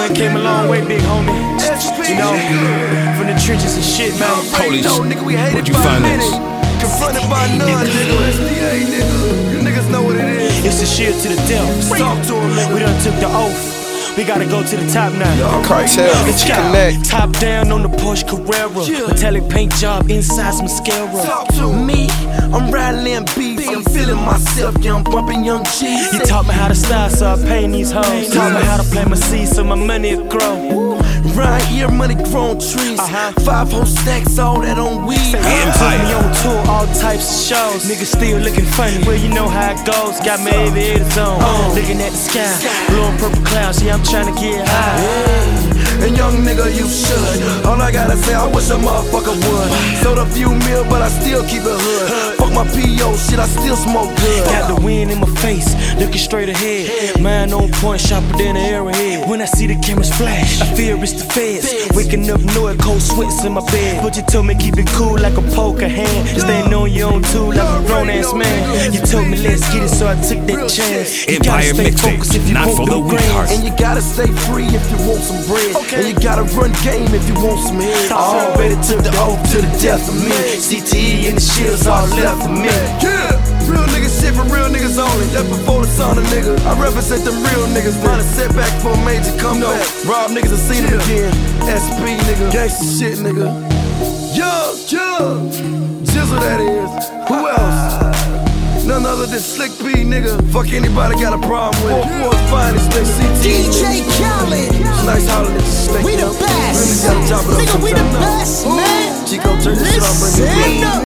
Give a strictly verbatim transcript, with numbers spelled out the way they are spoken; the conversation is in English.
done came a long way, big homie. You know, from the trenches and shit, man. Police, where'd you find this? Confronted by none, nigga. S D A, nigga. You niggas know what it is. It's a shield to the death. Talk to him, nigga. We done took the oath. We gotta go to the top now. Cartel, Let's connect. Top down on the Porsche Carrera. Yeah. Metallic paint job inside some mascara. Talk to me. I'm rattling beats. I'm feeling myself. Yeah, I'm bumping young cheese. You taught me how to style, so I paint these hoes. Taught me how to plant my seeds, so my money will grow. Right here, money grown trees. Uh-huh. Five whole stacks, all that on weed. Took me on tour, all types of shows. Niggas still looking funny. Well, you know how it goes. Got me every head zone. Oh. Looking at the sky, blowing purple clouds. Yeah, I'm trying to get high. Yeah. And young nigga, you should. All I gotta say, I wish a motherfucker would. Sold a few mil, but I still keep it hood. Fuck my P O shit, I still smoke good. Got the wind in my face, looking straight ahead. Mind on point, sharper than an arrowhead. When I see the cameras flash, I fear it's the feds. Waking up, know it, cold sweats in my bed. But you told me keep it cool like a poker hand. Staying on your own too like a grown ass man. You told me let's get it, so I took that chance. You gotta stay focused if you not want for the the weak grains. heart. And you gotta stay free if you want some bread. And you gotta run game if you want some head. Already took the oath to the death of me. C T E and the shit's all left for me. Yeah, real niggas shit for real niggas only. That's before the son of nigga. I represent them real niggas. Not a setback for a major comeback. Rob niggas and seen it again. S P nigga, gangsta shit nigga. Young, young, Jizzle that is. Who else? None other than Slick B, nigga. Fuck anybody got a problem with. Four four's finest, nigga. C T E. D J Khaled. Nice holiday. We the best. Really gotta chop it up Nigga, we the sometime now. best, man. Chico, turn this shit off, bring it Listen back. up.